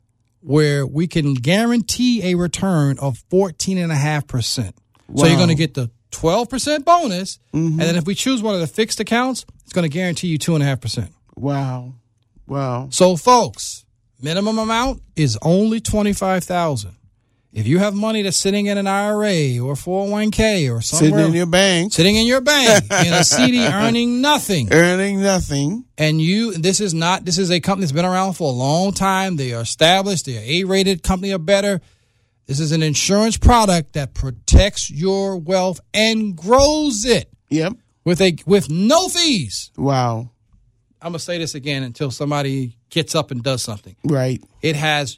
where we can guarantee a return of fourteen point five percent. So you're Wow. going to get the twelve percent bonus, Mhm. and then if we choose one of the fixed accounts, it's going to guarantee you two point five percent. Wow. Wow. So, folks, minimum amount is only twenty-five thousand dollars. If you have money that's sitting in an I R A or four oh one k or somewhere Sitting in your bank, sitting in your bank in a C D earning nothing, earning nothing. and you, this is not, this is a company that's been around for a long time. They are established. They are A-rated company or better. This is an insurance product that protects your wealth and grows it Yep. with a with no fees. Wow. I'm going to say this again until somebody gets up and does something. Right. It has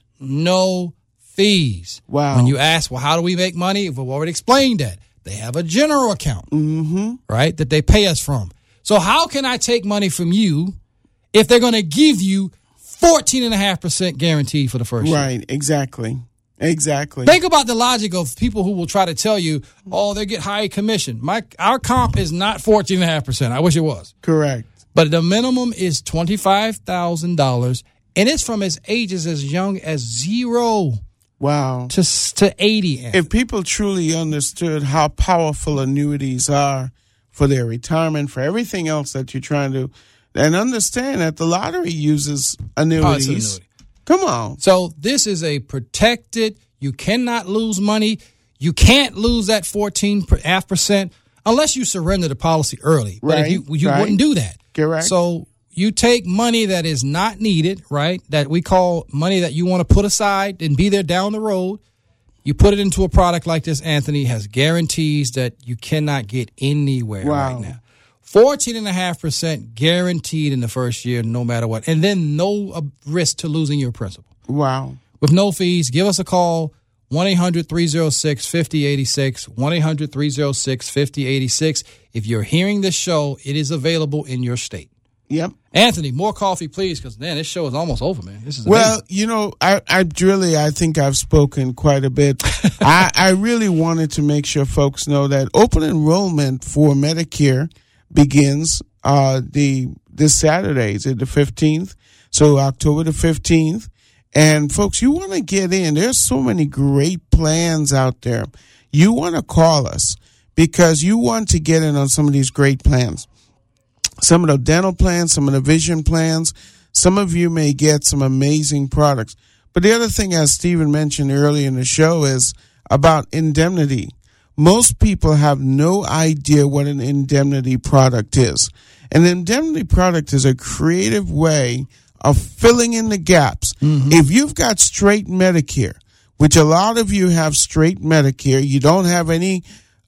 no fees. Wow. When you ask, well, how do we make money? We've already explained that. They have a general account, Mm-hmm. right, that they pay us from. So how can I take money from you if they're going to give you fourteen point five percent guarantee for the first year? Right. Exactly. Exactly. Think about the logic of people who will try to tell you, oh, they get high commission. My Our comp is not fourteen point five percent. I wish it was. Correct. But the minimum is twenty-five thousand dollars, and it's from as ages as young as zero Wow. to to eighty. If people truly understood how powerful annuities are for their retirement, for everything else that you're trying to, and understand that the lottery uses annuities. Oh, it's an annuity. Come on. So this is a protected, you cannot lose money. You can't lose that fourteen point five percent unless you surrender the policy early. But Right, if you, you right. wouldn't do that. Correct. So you take money that is not needed, right, that we call money that you want to put aside and be there down the road. You put it into a product like this, Anthony, has guarantees that you cannot get anywhere Wow. right now. fourteen point five percent guaranteed in the first year, no matter what. And then no uh, risk to losing your principal. Wow. With no fees, give us a call, one eight hundred three oh six five oh eight six, one eight hundred three oh six five oh eight six. If you're hearing this show, it is available in your state. Yep. Anthony, more coffee, please, because, man, this show is almost over, man. This is Well, amazing. you know, I, I really, I think I've spoken quite a bit. I, I really wanted to make sure folks know that open enrollment for Medicare begins uh, the this Saturday, is it the fifteenth? So October the fifteenth. And folks, you want to get in. There's so many great plans out there. You want to call us because you want to get in on some of these great plans. Some of the dental plans, some of the vision plans. Some of you may get some amazing products. But the other thing, as Stephen mentioned earlier in the show, is about indemnity. Most people have no idea what an indemnity product is. An indemnity product is a creative way of filling in the gaps. Mm-hmm. If you've got straight Medicare, which a lot of you have straight Medicare, you don't have any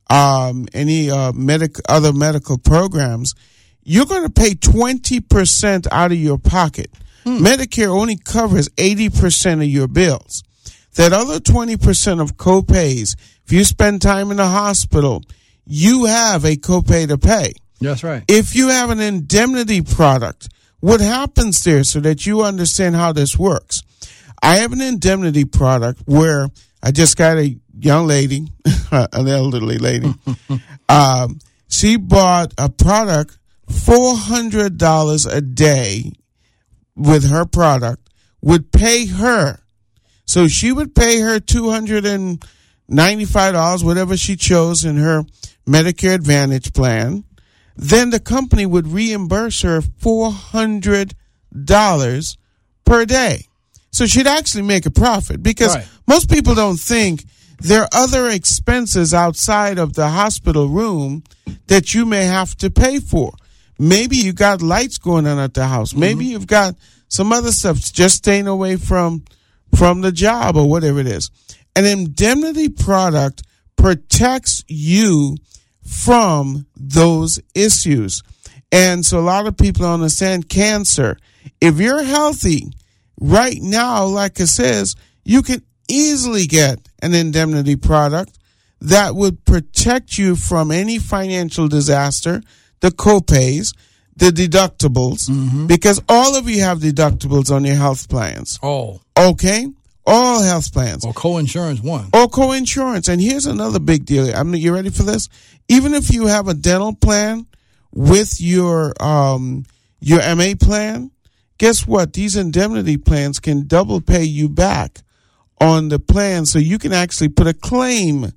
um, any uh, medic other medical programs, you're going to pay twenty percent out of your pocket. Hmm. Medicare only covers eighty percent of your bills. That other twenty percent of copays, if you spend time in the hospital, you have a copay to pay. That's right. If you have an indemnity product, what happens there so that you understand how this works? I have an indemnity product where I just got a young lady, an elderly lady. um, she bought a product, four hundred dollars a day with her product would pay her. So she would pay her two hundred ninety-five dollars, whatever she chose in her Medicare Advantage plan. Then the company would reimburse her four hundred dollars per day. So she'd actually make a profit because right. most people don't think there are other expenses outside of the hospital room that you may have to pay for. Maybe you got lights going on at the house. Maybe mm-hmm. you've got some other stuff just staying away from from the job or whatever it is. An indemnity product protects you from those issues. And so a lot of people understand cancer. If you're healthy right now, like it says, you can easily get an indemnity product that would protect you from any financial disaster, the co-pays, the deductibles, mm-hmm. because all of you have deductibles on your health plans. Oh. Okay? All health plans. Or co-insurance one. Or co-insurance. And here's another big deal. I mean, you ready for this? Even if you have a dental plan with your um your M A plan, guess what? These indemnity plans can double pay you back on the plan, so you can actually put a claim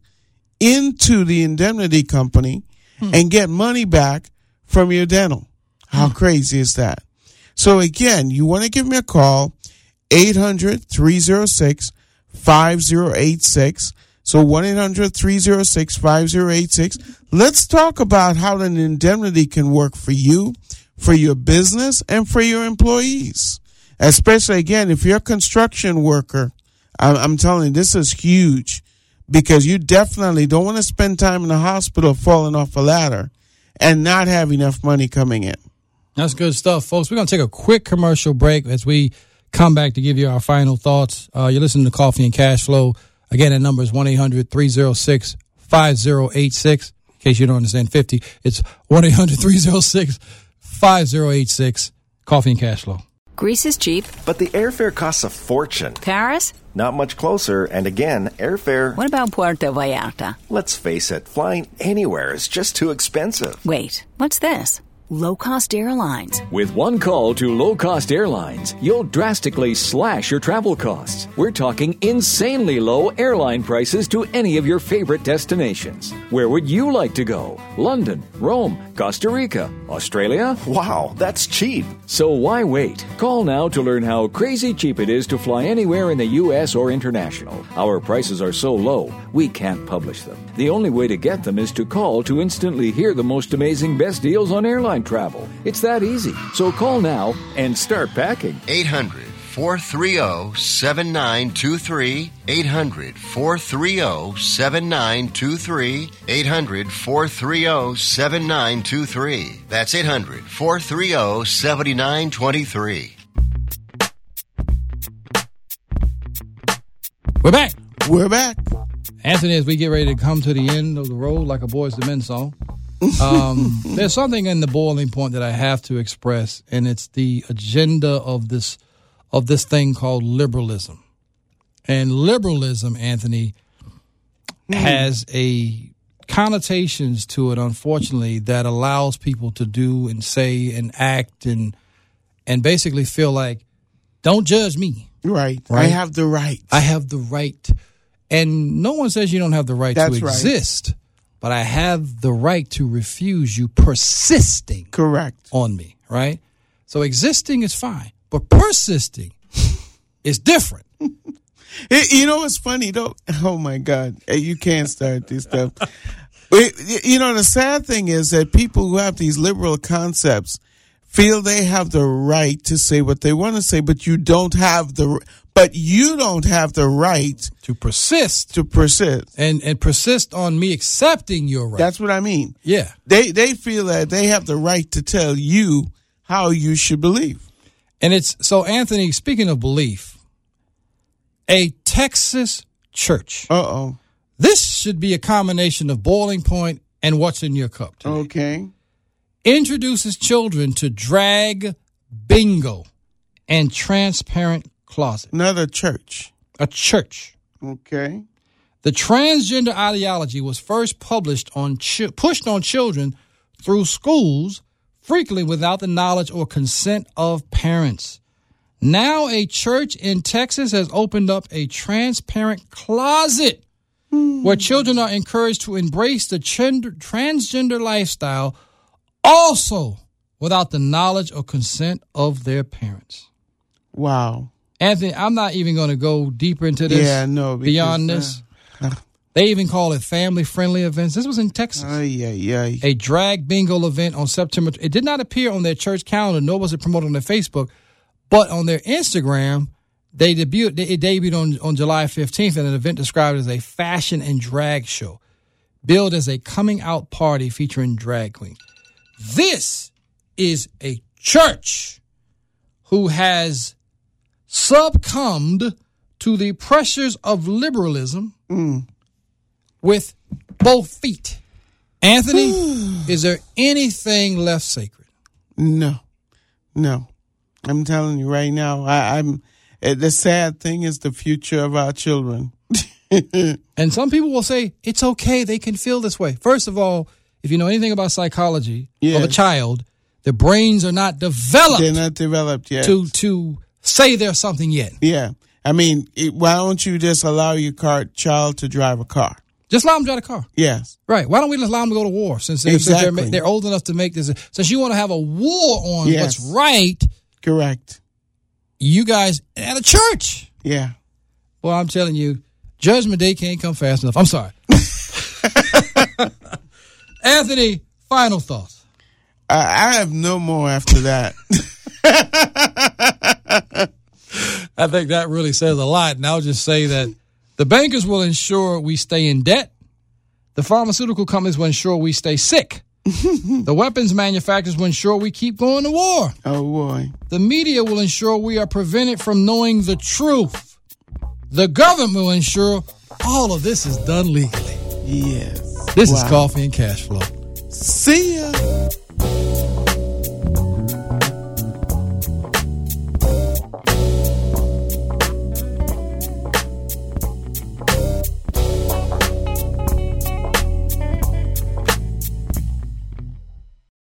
into the indemnity company hmm. and get money back from your dental. How hmm. crazy is that? So again, you want to give me a call, eight hundred, three oh six, five oh eight six. So one eight hundred, three oh six, five oh eight six. Let's talk about how an indemnity can work for you, for your business, and for your employees. Especially, again, if you're a construction worker, I'm, I'm telling you, this is huge, because you definitely don't want to spend time in the hospital falling off a ladder and not have enough money coming in. That's good stuff, folks. We're going to take a quick commercial break as we come back to give you our final thoughts. Uh, you're listening to Coffee and Cash Flow. Again, that number is one eight hundred, three oh six, five oh eight six. In case you don't understand fifty, it's one eight hundred, three oh six, five oh eight six. Coffee and Cash Flow. Greece is cheap. But the airfare costs a fortune. Paris? Not much closer, and again, airfare... What about Puerto Vallarta? Let's face it, flying anywhere is just too expensive. Wait, what's this? Low-cost airlines. With one call to low-cost airlines, you'll drastically slash your travel costs. We're talking insanely low airline prices to any of your favorite destinations. Where would you like to go? London, Rome, Costa Rica, Australia? Wow, that's cheap. So why wait? Call now to learn how crazy cheap it is to fly anywhere in the U S or international. Our prices are so low, we can't publish them. The only way to get them is to call to instantly hear the most amazing best deals on airline travel. It's that easy. So call now and start packing. eight hundred, four three zero, seven nine two three. eight hundred, four three zero, seven nine two three. eight hundred, four three zero, seven nine two three. That's eight hundred, four three zero, seven nine two three. We're back. We're back. Anthony, as we get ready to come to the end of the road like a Boys to Men song, um, there's something in the boiling point that I have to express, and it's the agenda of this of this thing called liberalism. And liberalism, Anthony, mm. has a connotations to it, unfortunately, that allows people to do and say and act and and basically feel like, don't judge me. Right. right? I have the right. I have the right. And no one says you don't have the right That's to exist. Right. But I have the right to refuse you persisting Correct. on me, right? So existing is fine, but persisting is different. You know what's funny, though? Oh, my God. You can't start this stuff. You know, the sad thing is that people who have these liberal concepts feel they have the right to say what they want to say, but you don't have the but you don't have the right to persist to persist and and persist on me accepting your right. That's what I mean. Yeah, they they feel that they have the right to tell you how you should believe. And it's so, Anthony, speaking of belief, a Texas church. Uh oh. This should be a combination of Boiling Point and What's in Your Cup today. Okay. Introduces children to drag bingo and transparent closet. Another church. A church. Okay. The transgender ideology was first published on chi- pushed on children through schools, frequently without the knowledge or consent of parents. Now a church in Texas has opened up a transparent closet mm. where children are encouraged to embrace the gender, transgender lifestyle, also without the knowledge or consent of their parents. Wow. Anthony, I'm not even going to go deeper into this. Yeah, no. Because, beyond this. Uh, they even call it family-friendly events. This was in Texas. Uh, yeah, yeah. A drag bingo event on September. It did not appear on their church calendar, nor was it promoted on their Facebook. But on their Instagram, they debuted. It debuted on, on July fifteenth in an event described as a fashion and drag show, billed as a coming-out party featuring drag queens. This is a church who has succumbed to the pressures of liberalism Mm. with both feet. Anthony, is there anything left sacred? No, no. I'm telling you right now. I, I'm. uh, The sad thing is the future of our children. And some people will say it's okay. They can feel this way. First of all, if you know anything about psychology Yes. of a child, their brains are not developed They're not developed yet. to to say there's something yet. Yeah. I mean, it, why don't you just allow your car, child to drive a car? Just allow them to drive a car. Yes. Right. Why don't we just allow them to go to war since they're, Exactly. since they're, they're old enough to make this? Since you want to have a war on Yes. what's right, Correct. you guys at a church. Yeah. Well, I'm telling you, Judgment Day can't come fast enough. I'm sorry. Anthony, final thoughts. I, I have no more after that. I think that really says a lot. And I'll just say that the bankers will ensure we stay in debt. The pharmaceutical companies will ensure we stay sick. The weapons manufacturers will ensure we keep going to war. Oh, boy. The media will ensure we are prevented from knowing the truth. The government will ensure all of this is done legally. Yes. This Wow. is Coffee and Cash Flow. See ya.